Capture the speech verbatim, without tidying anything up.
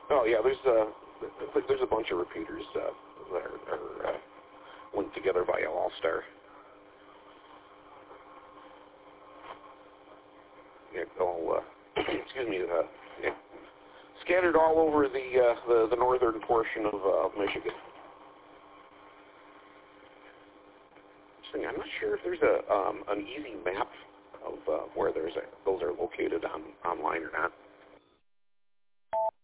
Oh yeah, there's a there's a bunch of repeaters uh, that are, are uh, linked together via All-Star. Yeah, all uh, excuse me, uh, yeah, scattered all over the uh, the, the northern portion of, uh, of Michigan. I'm not sure if there's a um, an easy map of uh, where there's a, those are located on online or not.